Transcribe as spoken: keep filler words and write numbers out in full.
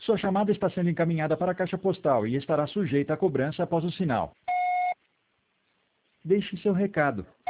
Sua chamada está sendo encaminhada para a caixa postal e estará sujeita a cobrança após o sinal. Deixe seu recado.